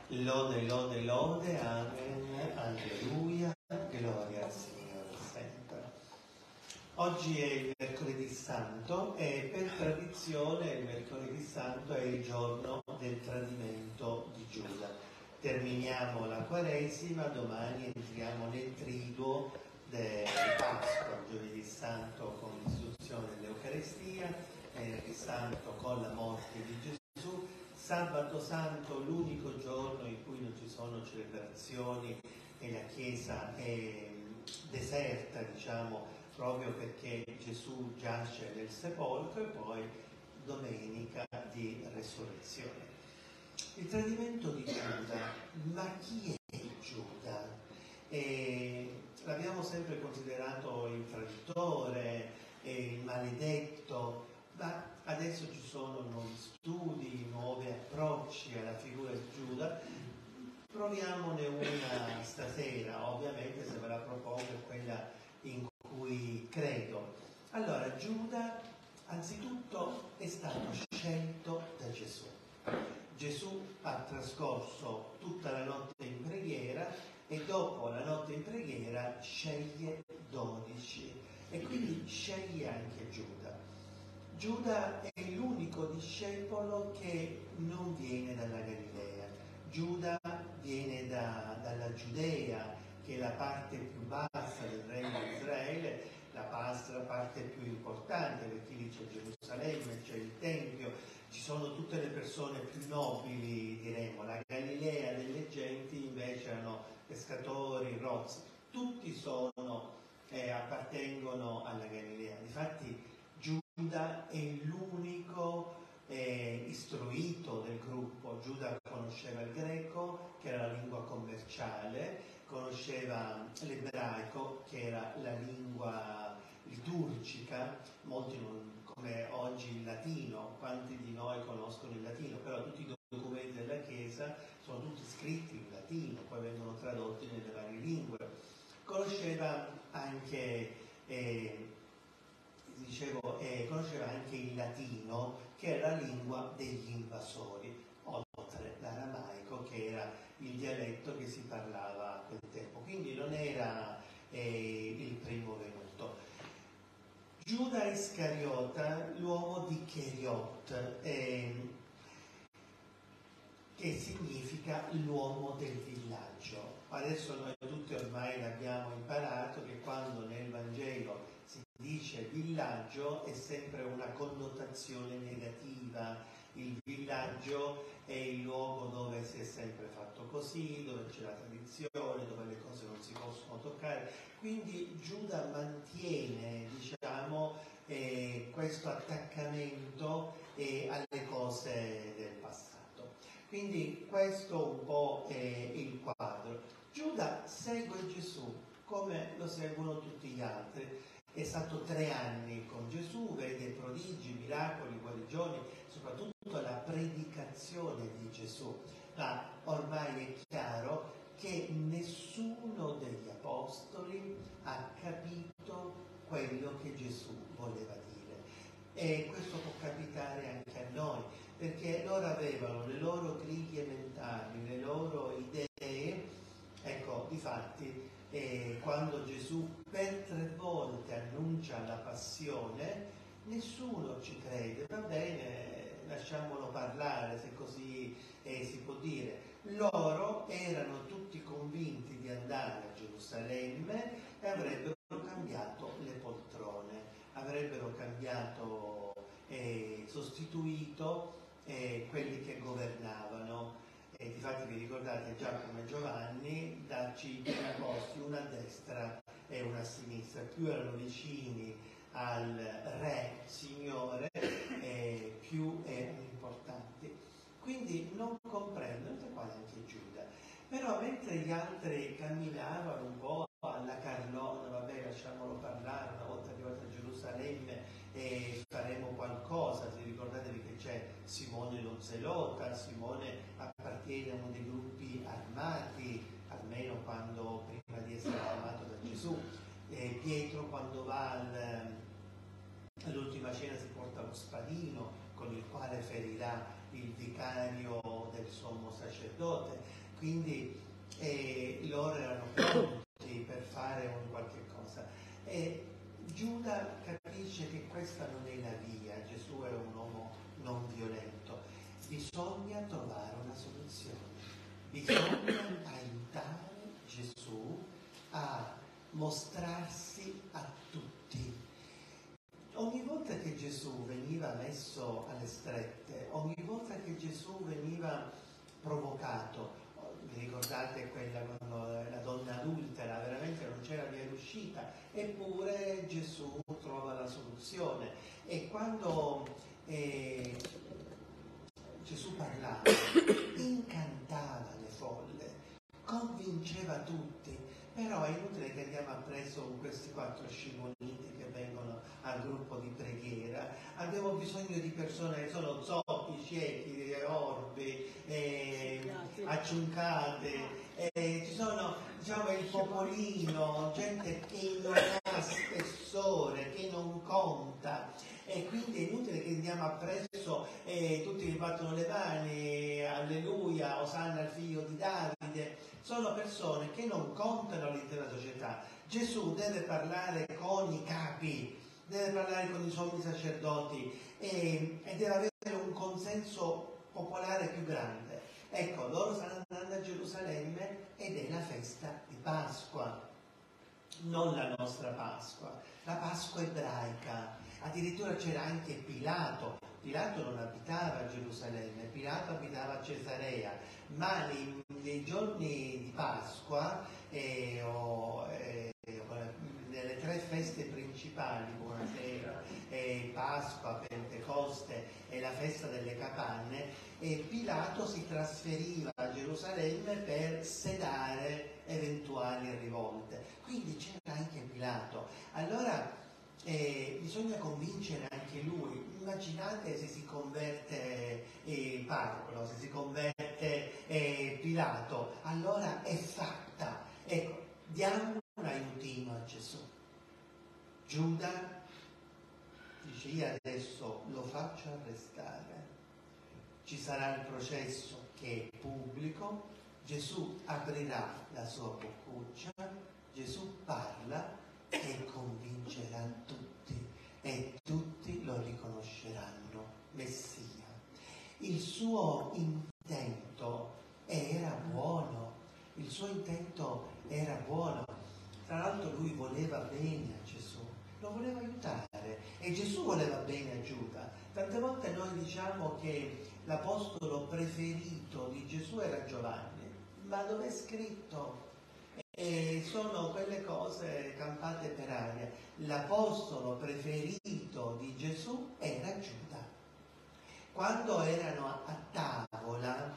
Lode, lode, lode, amen, alleluia, gloria al Signore sempre. Oggi è il mercoledì santo e per tradizione il mercoledì santo è il giorno del tradimento di Giuda. Terminiamo la Quaresima, domani entriamo nel triduo di Pasqua, giovedì santo con l'istituzione dell'Eucaristia, venerdì santo con la morte di Gesù, sabato santo l'unico giorno in cui non ci sono celebrazioni e la Chiesa è deserta, diciamo, proprio perché Gesù giace nel sepolcro, e poi domenica di resurrezione. Il tradimento di Giuda, ma chi è Giuda? L'abbiamo sempre considerato il traditore, il maledetto, ma adesso ci sono nuovi studi, nuovi approcci alla figura di Giuda. Proviamone una stasera, ovviamente se ve la propongo è quella in cui credo. Allora, Giuda anzitutto è stato scelto da Gesù. Gesù ha trascorso tutta la notte in preghiera e dopo la notte in preghiera sceglie 12 e quindi sceglie anche Giuda. Giuda è l'unico discepolo che non viene dalla Galilea. Giuda viene dalla Giudea, che è la parte più bassa del regno di Israele, la parte più importante, perché lì c'è Gerusalemme, c'è il Tempio, ci sono tutte le persone più nobili, diremmo. La Galilea delle genti invece erano pescatori, rozzi, tutti appartengono alla Galilea. Difatti Giuda è l'unico istruito del gruppo. Giuda conosceva il greco, che era la lingua commerciale, conosceva l'ebraico, che era la lingua liturgica, molti come oggi il latino, quanti di noi conoscono il latino, però tutti i documenti della Chiesa sono tutti scritti in latino, poi vengono tradotti nelle varie lingue. Conosceva anche conosceva anche il latino, che era la lingua degli invasori, oltre l'aramaico, che era il dialetto che si parlava a quel tempo. Quindi non era il primo venuto. Giuda Iscariota, l'uomo di Cheriot, che significa l'uomo del villaggio. Adesso noi tutti ormai l'abbiamo imparato che quando nel Vangelo si dice villaggio è sempre una connotazione negativa. Il villaggio è il luogo dove si è sempre fatto così, dove c'è la tradizione, dove le cose non si possono toccare. Quindi Giuda mantiene, diciamo, questo attaccamento alle cose del passato. Quindi questo un po' è il quadro. Giuda segue Gesù come lo seguono tutti gli altri. È stato 3 anni con Gesù, vede prodigi, miracoli, guarigioni, soprattutto la predicazione di Gesù. Ma ormai è chiaro che nessuno degli apostoli ha capito quello che Gesù voleva dire. E questo può capitare anche a noi, perché loro avevano le loro griglie mentali, le loro idee. Ecco, difatti, quando Gesù per 3 volte annuncia la passione, nessuno ci crede. Va bene, lasciamolo parlare, se così si può dire. Loro erano tutti convinti di andare a Gerusalemme e avrebbero cambiato le poltrone, avrebbero cambiato, sostituito quelli che governavano. Difatti vi ricordate Giacomo e Giovanni darci i primi posti, una a destra e una a sinistra. Più erano vicini al re, signore, più erano importanti. Quindi non comprendono, tra quale anche Giuda. Però mentre gli altri camminavano un po' alla carlona, vabbè, lasciamolo parlare, una volta arrivati a Gerusalemme faremo qualcosa. Se ricordatevi che c'è Simone lo Zelota, Simone appartiene a uno dei gruppi armati, almeno quando prima di essere chiamato da Gesù. Pietro, quando va all'ultima cena, si porta lo spadino con il quale ferirà il vicario del sommo sacerdote. quindi loro erano pronti per fare un qualche cosa. E Giuda capisce che questa non è la via, Gesù è un uomo non violento, bisogna trovare una soluzione, bisogna aiutare Gesù a mostrarsi a tutti. Ogni volta che Gesù veniva messo alle strette, ogni volta che Gesù veniva provocato, vi ricordate quella quando la donna adultera veramente non c'era via d'uscita, eppure Gesù trova la soluzione. E quando Gesù parlava, incantava le folle, convinceva tutti, però è inutile che andiamo appresso con questi 4 scimoniti che vengono al gruppo di preghiera. Abbiamo bisogno di persone che sono zoppi, ciechi, orbi, acciuncate, ci sono, diciamo, il popolino, gente che non ha spessore, che non conta, e quindi è inutile che andiamo appresso tutti che battono le mani, alleluia, osanna al figlio di Davide. Sono persone che non contano all'interno della società. Gesù deve parlare con i capi, deve parlare con i sommi sacerdoti e deve avere un consenso popolare più grande. Ecco, loro stanno andando a Gerusalemme ed è la festa di Pasqua, non la nostra Pasqua, la Pasqua ebraica. Addirittura c'era anche Pilato. Pilato non abitava a Gerusalemme, Pilato abitava a Cesarea, ma nei giorni di Pasqua nelle 3 feste principali, Buonasera, Pasqua, Pentecoste e la festa delle capanne, Pilato si trasferiva a Gerusalemme per sedare eventuali rivolte. Quindi c'era anche Pilato. Allora bisogna convincere anche lui. Immaginate se si converte Paolo, se si converte Pilato, allora è fatta. Ecco, diamo un aiutino a Gesù. Giuda dice: io adesso lo faccio arrestare, ci sarà il processo che è pubblico, Gesù aprirà la sua boccuccia, Gesù parla e convincerà tutti, e tutti lo riconosceranno Messia. Il suo intento era buono, il suo intento era buono. Tra l'altro lui voleva bene a Gesù, lo voleva aiutare, e Gesù voleva bene a Giuda. Tante volte noi diciamo che l'apostolo preferito di Gesù era Giovanni, ma dove è scritto? Sono quelle cose campate per aria. L'apostolo preferito di Gesù era Giuda. Quando erano a tavola,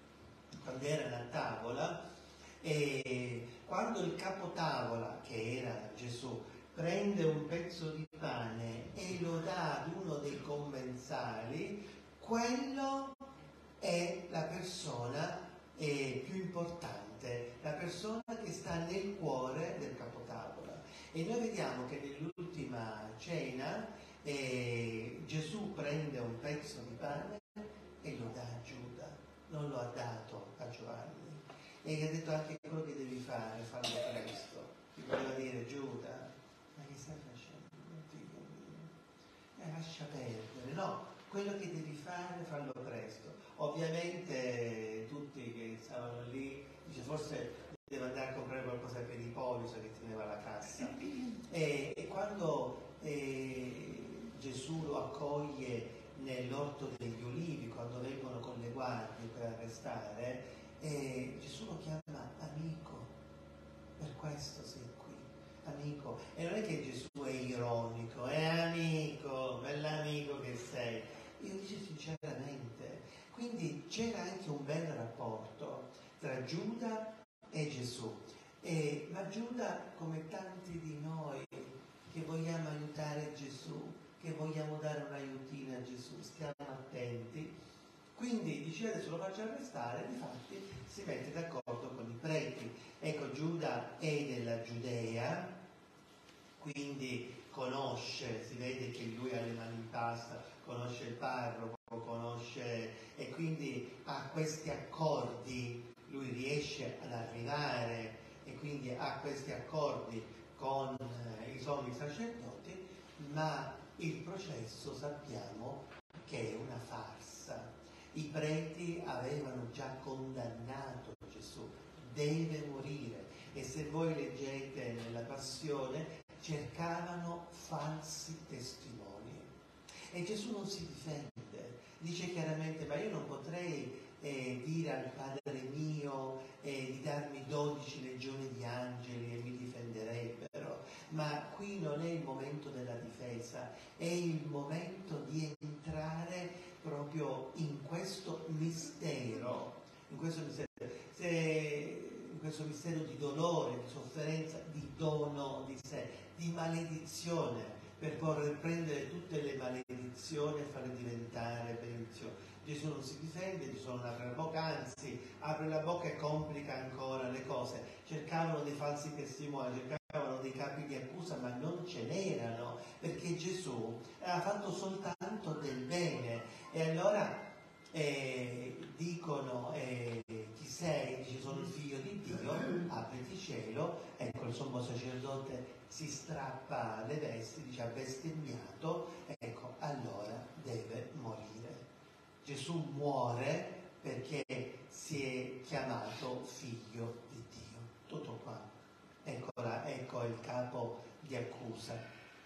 quando il capotavola, che era Gesù, prende un pezzo di pane e lo dà ad uno dei commensali, quello è la persona più importante, la persona che sta nel cuore del capotavola. E noi vediamo che nell'ultima cena Gesù prende un pezzo di pane e lo dà a Giuda, non lo ha dato a Giovanni. E gli ha detto: anche quello che devi fare, fallo presto. Gli voleva dire: Giuda, ma che stai facendo, figlio mio? Lascia perdere, no, quello che devi fare, fallo presto. Ovviamente tutti che stavano lì, dice: forse deve andare a comprare qualcosa per i Poliso che teneva la cassa. E quando Gesù lo accoglie nell'orto degli Ulivi, quando vengono con le guardie per arrestare, Gesù lo chiama amico. Per questo sei qui, amico. E non è che Gesù è ironico, è amico, bell'amico che sei. Io dico sinceramente. Quindi c'era anche un bel rapporto tra Giuda e Gesù. Ma Giuda, come tanti di noi che vogliamo aiutare Gesù, che vogliamo dare un aiutino a Gesù, stiamo attenti. Quindi dice: adesso lo faccio arrestare, difatti si mette d'accordo con i preti. Ecco, Giuda è della Giudea, quindi conosce, si vede che lui ha le mani in pasta, conosce il parroco, conosce, e quindi a questi accordi lui riesce riesce ad arrivare e quindi ha questi accordi con i sommi sacerdoti, ma il processo sappiamo che è una farsa. I preti avevano già condannato Gesù, deve morire, e se voi leggete nella Passione cercavano falsi testimoni e Gesù non si difende, dice chiaramente: ma io non potrei dire al Padre mio di darmi 12 legioni di angeli e mi difenderebbero, ma qui non è il momento della difesa, è il momento di entrare proprio in questo mistero, in questo mistero di dolore, di sofferenza, di dono di sé, di maledizione, per poi prendere tutte le maledizioni e farle diventare benedizioni. Gesù non si difende, Gesù non apre la bocca, anzi apre la bocca e complica ancora le cose. Cercavano dei falsi testimoni, cercavano dei capi di accusa, ma non ce n'erano, perché Gesù ha fatto soltanto del bene. E allora dicono: chi sei? Dice: sono il figlio di Dio, apriti cielo. Ecco, il sommo sacerdote si strappa le vesti, dice: ha bestemmiato, ecco, allora deve morire. Gesù muore perché si è chiamato figlio di Dio. Tutto qua. Ecco il capo di accusa.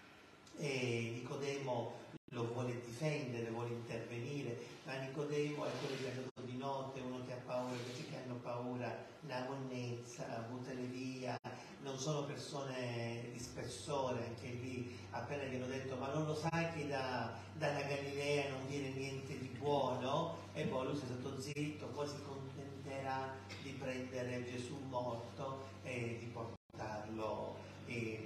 E Nicodemo lo vuole difendere, vuole intervenire, ma Nicodemo è quello che è andato di notte, uno che ha paura, questi che hanno paura, la monnezza, buttali via, non sono persone di spessore. Anche lì appena gli hanno detto: ma non lo sai che dalla Galilea non viene niente di buono? E poi lui si è stato zitto, poi si contenterà di prendere Gesù morto e di portarlo in...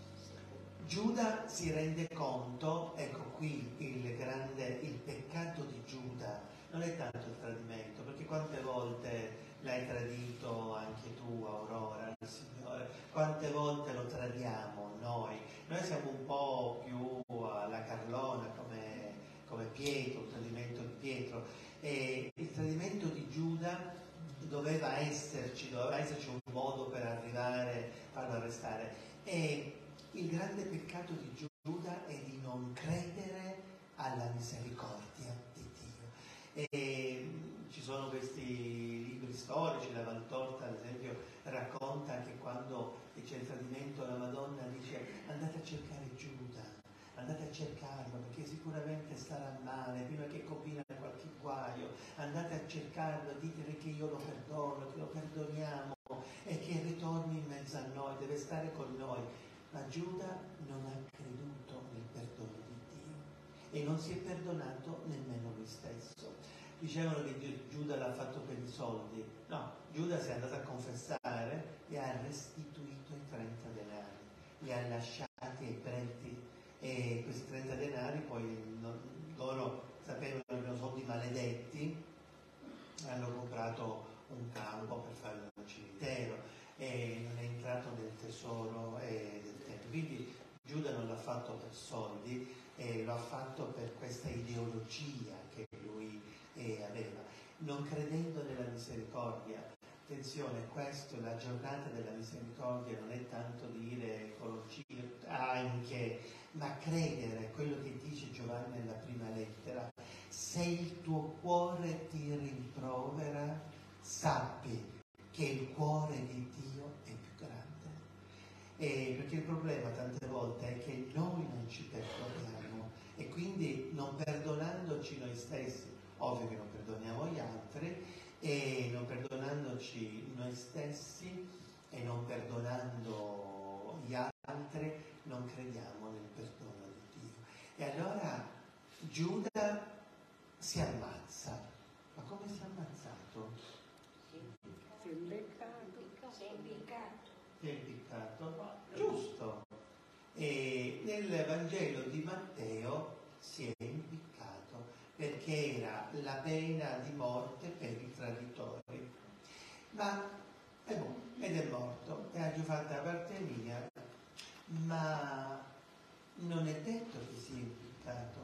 Giuda si rende conto, ecco qui il peccato di Giuda non è tanto il tradimento, perché quante volte l'hai tradito anche tu, Aurora, il Signore, quante volte lo tradiamo noi siamo un po' più alla Carlona come Pietro, il tradimento di Pietro, e il tradimento di Giuda doveva esserci un modo per arrivare a farlo arrestare. E il grande peccato di Giuda è di non credere alla misericordia di Dio. E ci sono questi libri storici, la Valtorta ad esempio racconta che quando c'è il tradimento la Madonna dice: andate a cercare Giuda, andate a cercarlo perché sicuramente starà male, prima che combina qualche guaio, andate a cercarlo, ditele che io lo perdono, che lo perdoniamo e che ritorni in mezzo a noi, deve stare con noi. Ma Giuda non ha creduto nel perdono di Dio e non si è perdonato nemmeno lui stesso. Dicevano che Giuda l'ha fatto per i soldi. No, Giuda si è andato a confessare e ha restituito i 30 denari, li ha lasciati ai preti, e questi 30 denari poi loro sapevano che erano soldi maledetti, hanno comprato un campo per fare un cimitero e non è entrato nel tesoro del tempio. Quindi Giuda non l'ha fatto per soldi, lo ha fatto per questa ideologia che lui aveva, non credendo nella misericordia. Attenzione, questo, la giornata della misericordia non è tanto dire anche, ma credere quello che dice Giovanni nella prima lettera: se il tuo cuore ti rimprovera, sappi che il cuore di Dio è più grande. Perché il problema tante volte è che noi non ci perdoniamo e quindi non perdonandoci noi stessi, ovvio che non perdoniamo gli altri, e non perdonandoci noi stessi e non perdonando gli altri non crediamo nel perdono di Dio. E allora Giuda si ammazza. Ma come si è ammazzato? Si è impiccato. Si è impiccato, giusto. E nel Vangelo di Matteo si è impiccato perché era la pena di morte per i traditori. Ma ed è morto, e ha già fatto la parte mia, ma non è detto che sia impiccato.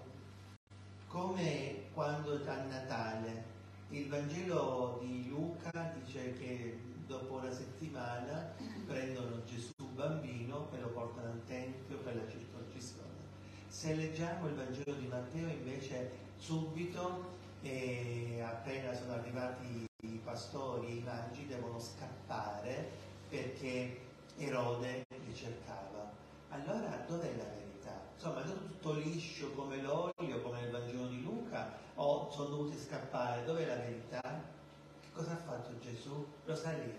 Come quando a Natale il Vangelo di Luca dice che dopo una settimana prendono Gesù bambino e lo portano al Tempio per la circoncisione. Se leggiamo il Vangelo di Matteo invece subito, appena sono arrivati i pastori e i magi, devono scappare perché Erode li cercava. Allora dov'è la verità? Insomma, è tutto liscio come l'olio, come nel Vangelo di Luca, o sono dovuti scappare? Dov'è la verità? Che cosa ha fatto Gesù? Lo sa lì.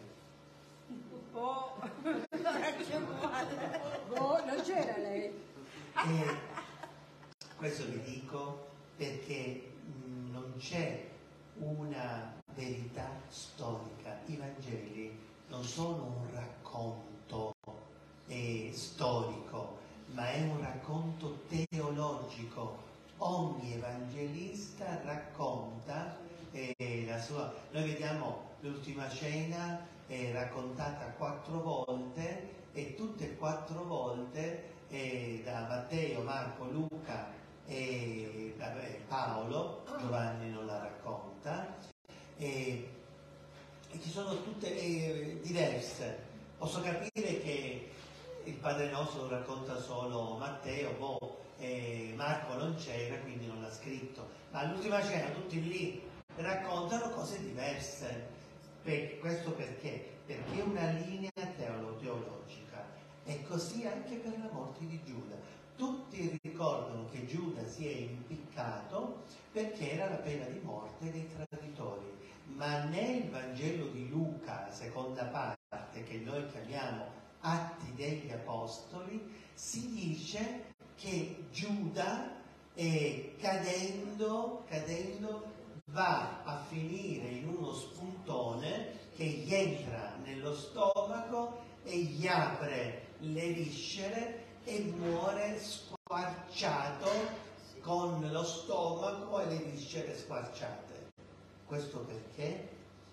Non c'era lei. E questo vi dico perché non c'è una verità storica. I Vangeli non sono un racconto storico, ma è un racconto teologico. Ogni evangelista racconta la sua. Noi vediamo l'ultima cena raccontata 4 volte e tutte e 4 volte da Matteo, Marco, Luca e Paolo, Giovanni non la racconta, e ci sono tutte diverse. Posso capire che il Padre Nostro lo racconta solo Matteo, Marco non c'era, quindi non l'ha scritto, ma all'ultima cena tutti lì raccontano cose diverse. Questo perché? Perché è una linea teologica. E così anche per la morte di Giuda. Tutti ricordano che Giuda si è impiccato perché era la pena di morte dei traditori. Ma nel Vangelo di Luca, seconda parte, che noi chiamiamo Atti degli Apostoli, si dice che Giuda, cadendo, va a finire in uno spuntone che gli entra nello stomaco e gli apre le viscere e muore squarciato con lo stomaco e le viscere squarciate. Questo perché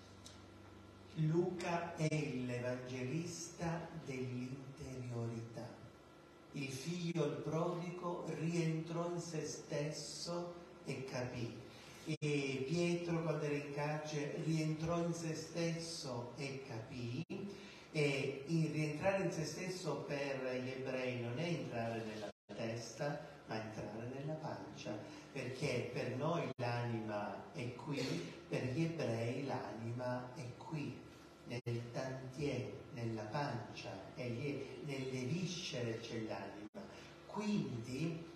Luca è l'evangelista dell'interiorità. Il figlio, il prodigo, rientrò in se stesso e capì. E Pietro, quando era in carcere, rientrò in se stesso e capì. E rientrare in se stesso per gli ebrei non è entrare nella testa, ma entrare nella pancia, perché per noi l'anima è qui, per gli ebrei l'anima è qui, nel tantier, nella pancia, nelle viscere c'è l'anima. Quindi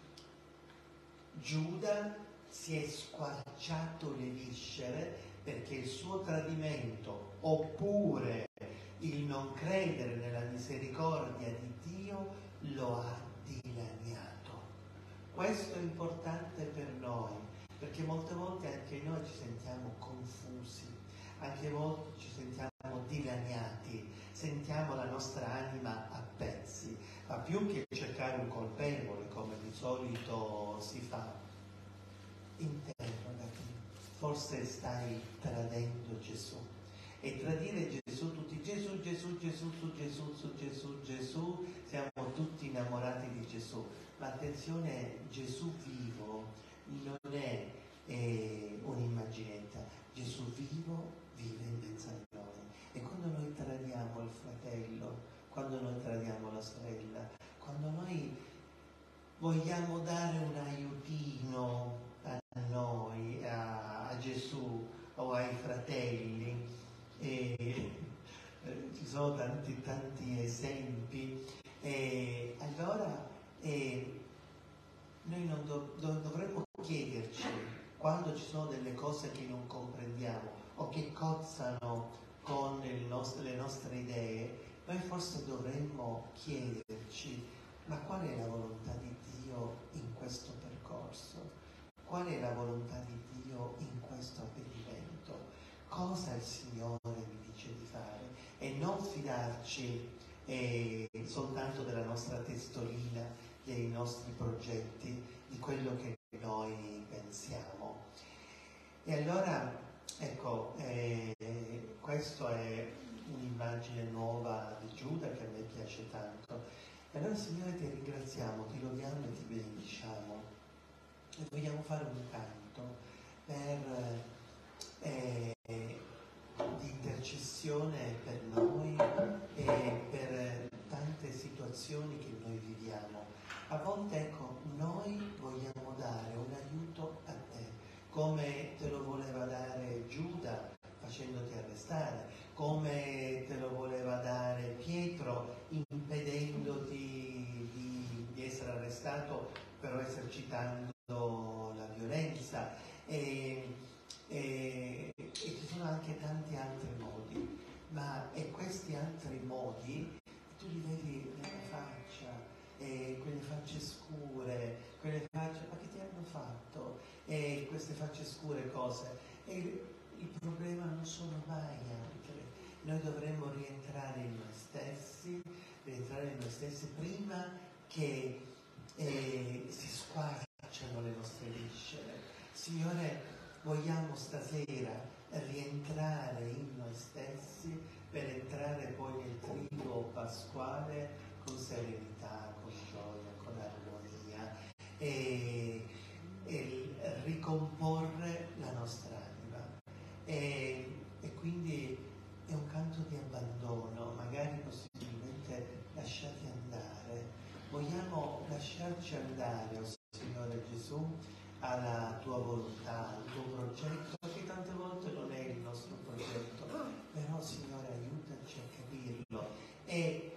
Giuda si è squarciato le viscere perché il suo tradimento, oppure il non credere nella misericordia di Dio, lo ha dilaniato. Questo è importante per noi, perché molte volte anche noi ci sentiamo confusi, anche volte ci sentiamo dilaniati, sentiamo la nostra anima a pezzi, ma più che cercare un colpevole, come di solito si fa, interrogati, forse stai tradendo Gesù. E tradire Gesù, tutti Gesù, siamo tutti innamorati di Gesù, ma attenzione, Gesù vivo non è un'immaginetta, Gesù vivo vive in mezzo a noi. E quando noi tradiamo il fratello, quando noi tradiamo la sorella, quando noi vogliamo dare un aiutino a noi, a Gesù o ai fratelli, ci sono tanti esempi, allora noi non dovremmo chiederci, quando ci sono delle cose che non comprendiamo o che cozzano con le nostre idee, noi forse dovremmo chiederci: ma qual è la volontà di Dio in questo percorso? Qual è la volontà di Dio in questo avvenimento? Cosa il Signore mi dice di fare? E non fidarci soltanto della nostra testolina, dei nostri progetti, di quello che noi pensiamo. E allora, ecco, questa è un'immagine nuova di Giuda che a me piace tanto. E allora, Signore, ti ringraziamo, ti lodiamo e ti benediciamo. E vogliamo fare un canto per intercessione per noi e per tante situazioni che noi viviamo. A volte, ecco, noi vogliamo dare un aiuto a te, come te lo voleva dare Giuda facendoti arrestare, come te lo voleva dare Pietro impedendoti di essere arrestato, però esercitando la violenza. E ci sono anche tanti altri modi, ma questi altri modi tu li vedi nella faccia, quelle facce scure, quelle facce, ma che ti hanno fatto? E queste facce scure cosa? E il problema non sono mai altre. Noi dovremmo rientrare in noi stessi prima che si squarciano le nostre viscere. Signore, vogliamo stasera rientrare in noi stessi per entrare poi nel triduo pasquale con serenità, con gioia, con armonia e ricomporre la nostra anima. E quindi è un canto di abbandono, magari possibilmente lasciati andare. Vogliamo lasciarci andare, oh Signore Gesù, alla tua volontà, al tuo progetto, che tante volte non è il nostro progetto, però Signore aiutaci a capirlo e